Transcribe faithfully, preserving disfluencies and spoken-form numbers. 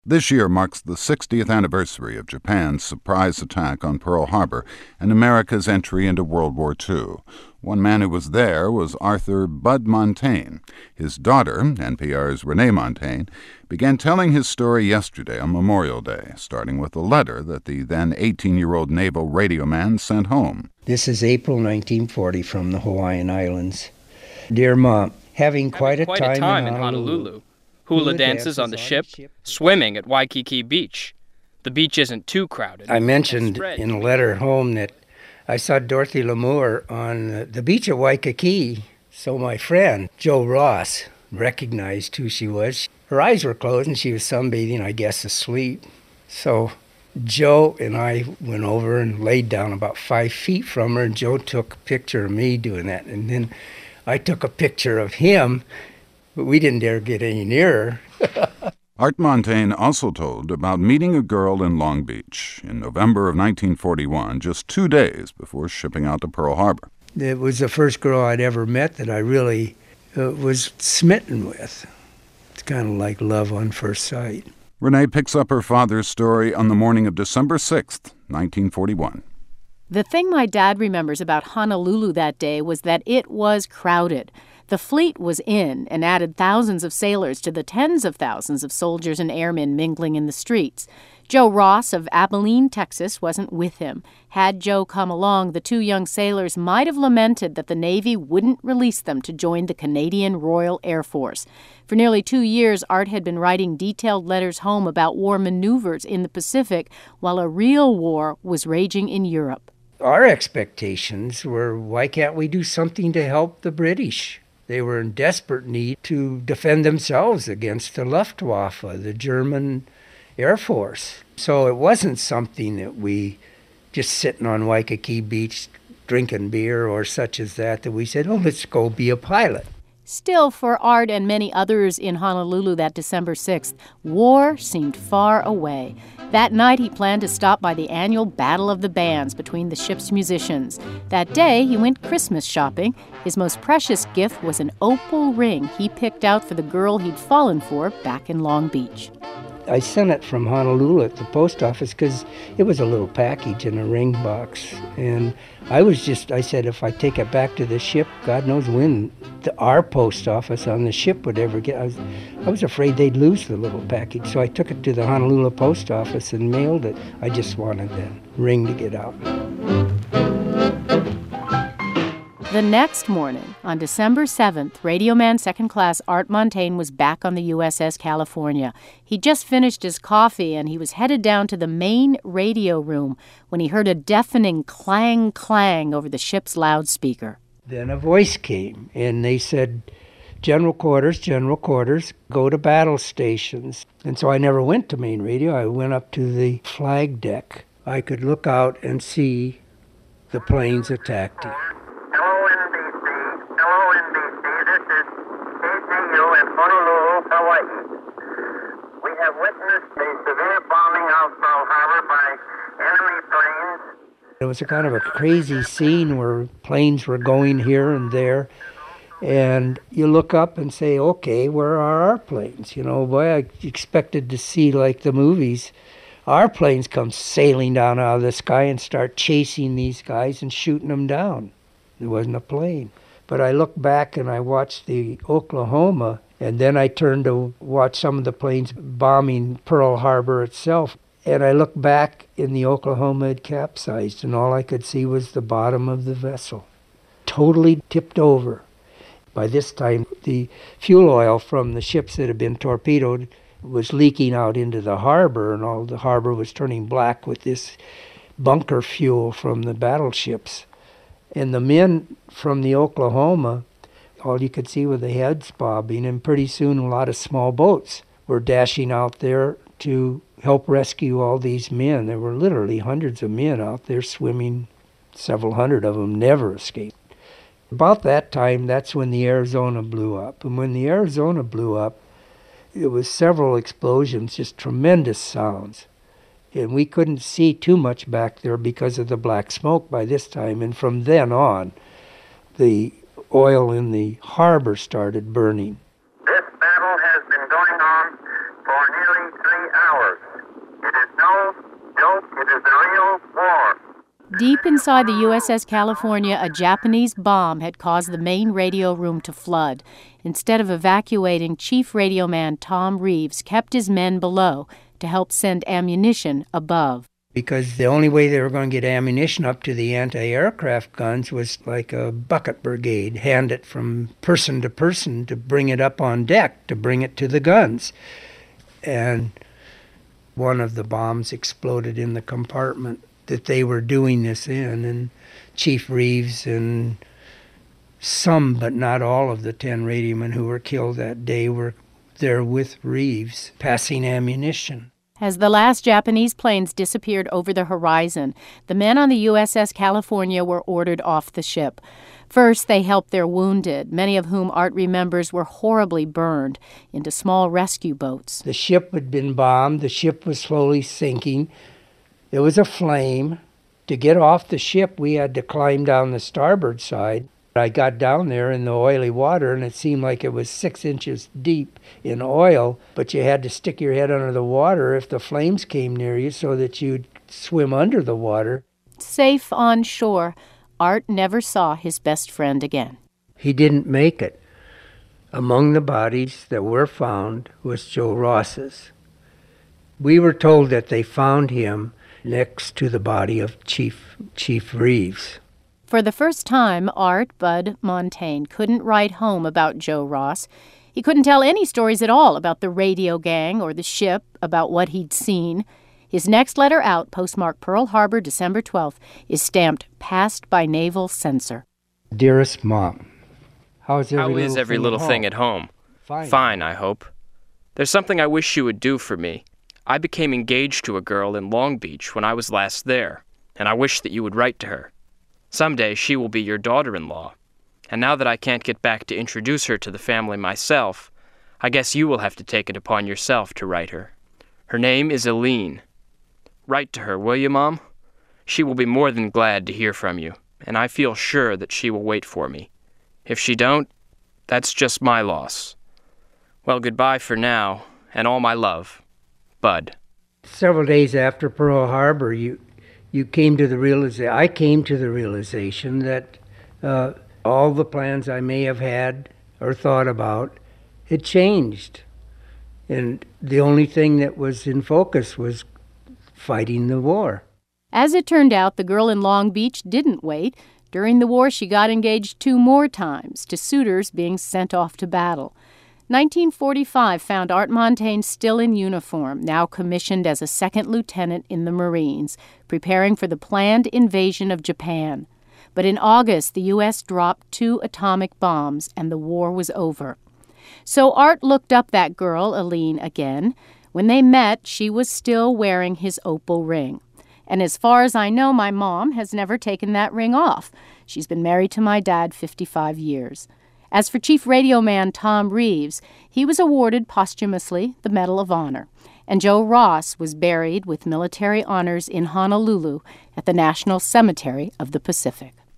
This year marks the sixtieth anniversary of Japan's surprise attack on Pearl Harbor and America's entry into World War Two. One man who was there was Arthur Bud Montaigne. His daughter, N P R's Renee Montaigne, began telling his story yesterday on Memorial Day, starting with a letter that the then eighteen-year-old naval radio man sent home. This is April nineteen forty from the Hawaiian Islands. Dear Mom, having quite, having quite a, time a time in in Honolulu. Honolulu. Hula dances on the ship, swimming at Waikiki Beach. The beach isn't too crowded. I mentioned in a letter home that I saw Dorothy Lamour on the beach at Waikiki, so my friend, Joe Ross, recognized who she was. Her eyes were closed and she was sunbathing, I guess, asleep. So Joe and I went over and laid down about five feet from her, and Joe took a picture of me doing that. And then I took a picture of him, but we didn't dare get any nearer. Art Montaigne also told about meeting a girl in Long Beach in November of nineteen forty-one, just two days before shipping out to Pearl Harbor. It was the first girl I'd ever met that I really uh, was smitten with. It's kind of like love on first sight. Renee picks up her father's story on the morning of December sixth, nineteen forty-one. The thing my dad remembers about Honolulu that day was that it was crowded. The fleet was in and added thousands of sailors to the tens of thousands of soldiers and airmen mingling in the streets. Joe Ross of Abilene, Texas, wasn't with him. Had Joe come along, the two young sailors might have lamented that the Navy wouldn't release them to join the Canadian Royal Air Force. For nearly two years, Art had been writing detailed letters home about war maneuvers in the Pacific, while a real war was raging in Europe. Our expectations were, why can't we do something to help the British? They were in desperate need to defend themselves against the Luftwaffe, the German Air Force. So it wasn't something that we just sitting on Waikiki Beach drinking beer or such as that, that we said, oh, let's go be a pilot. Still, for Art and many others in Honolulu that December sixth, war seemed far away. That night, he planned to stop by the annual Battle of the Bands between the ship's musicians. That day, he went Christmas shopping. His most precious gift was an opal ring he picked out for the girl he'd fallen for back in Long Beach. I sent it from Honolulu at the post office because it was a little package in a ring box. And I was just, I said, if I take it back to the ship, God knows when the, our post office on the ship would ever get. I was, I was afraid they'd lose the little package. So I took it to the Honolulu post office and mailed it. I just wanted the ring to get out. The next morning, on December seventh, Radio Man Second Class Art Montaigne was back on the U S S California. He'd just finished his coffee and he was headed down to the main radio room when he heard a deafening clang-clang over the ship's loudspeaker. Then a voice came and they said, General Quarters, General Quarters, go to battle stations. And so I never went to main radio. I went up to the flag deck. I could look out and see the planes attacking. Hello, N B C. Hello, N B C. This is K T U in Honolulu, Hawaii. We have witnessed a severe bombing of Pearl Harbor by enemy planes. It was a kind of a crazy scene where planes were going here and there. And you look up and say, okay, where are our planes? You know, boy, I expected to see, like the movies, our planes come sailing down out of the sky and start chasing these guys and shooting them down. There wasn't a plane. But I looked back and I watched the Oklahoma, and then I turned to watch some of the planes bombing Pearl Harbor itself. And I looked back and the Oklahoma had capsized, and all I could see was the bottom of the vessel, totally tipped over. By this time, the fuel oil from the ships that had been torpedoed was leaking out into the harbor, and all the harbor was turning black with this bunker fuel from the battleships. And the men from the Oklahoma, all you could see were the heads bobbing, and pretty soon a lot of small boats were dashing out there to help rescue all these men. There were literally hundreds of men out there swimming. Several hundred of them never escaped. About that time, that's when the Arizona blew up. And when the Arizona blew up, it was several explosions, just tremendous sounds. And we couldn't see too much back there because of the black smoke by this time. And from then on, the oil in the harbor started burning. This battle has been going on for nearly three hours. Deep inside the U S S California, a Japanese bomb had caused the main radio room to flood. Instead of evacuating, Chief Radio Man Tom Reeves kept his men below to help send ammunition above. Because the only way they were going to get ammunition up to the anti-aircraft guns was like a bucket brigade, hand it from person to person to bring it up on deck, to bring it to the guns. And one of the bombs exploded in the compartment that they were doing this in, and Chief Reeves and some, but not all, of the ten radiomen who were killed that day were there with Reeves, passing ammunition. As the last Japanese planes disappeared over the horizon, the men on the U S S California were ordered off the ship. First, they helped their wounded, many of whom Art remembers were horribly burned, into small rescue boats. The ship had been bombed. The ship was slowly sinking. There was a flame. To get off the ship, we had to climb down the starboard side. I got down there in the oily water, and it seemed like it was six inches deep in oil, but you had to stick your head under the water if the flames came near you so that you'd swim under the water. Safe on shore, Art never saw his best friend again. He didn't make it. Among the bodies that were found was Joe Ross's. We were told that they found him next to the body of Chief Chief Reeves. For the first time, Art Bud Montaigne couldn't write home about Joe Ross. He couldn't tell any stories at all about the radio gang or the ship, about what he'd seen. His next letter out, postmarked Pearl Harbor, December twelfth, is stamped Passed by Naval Censor. Dearest Mom, how is every How little, is every thing, little at thing at home? Fine. Fine, I hope. There's something I wish you would do for me. I became engaged to a girl in Long Beach when I was last there, and I wish that you would write to her. Someday she will be your daughter-in-law, and now that I can't get back to introduce her to the family myself, I guess you will have to take it upon yourself to write her. Her name is Aline. Write to her, will you, Mom? She will be more than glad to hear from you, and I feel sure that she will wait for me. If she don't, that's just my loss. Well, goodbye for now, and all my love. Bud. Several days after Pearl Harbor, you you came to the realization, I came to the realization that uh, all the plans I may have had or thought about had changed. And the only thing that was in focus was fighting the war. As it turned out, the girl in Long Beach didn't wait. During the war, she got engaged two more times to suitors being sent off to battle. nineteen forty-five found Art Montaigne still in uniform, now commissioned as a second lieutenant in the Marines, preparing for the planned invasion of Japan. But in August, the U S dropped two atomic bombs, and the war was over. So Art looked up that girl, Aline, again. When they met, she was still wearing his opal ring. And as far as I know, my mom has never taken that ring off. She's been married to my dad fifty-five years. As for Chief Radio Man Tom Reeves, he was awarded posthumously the Medal of Honor, and Joe Ross was buried with military honors in Honolulu at the National Cemetery of the Pacific.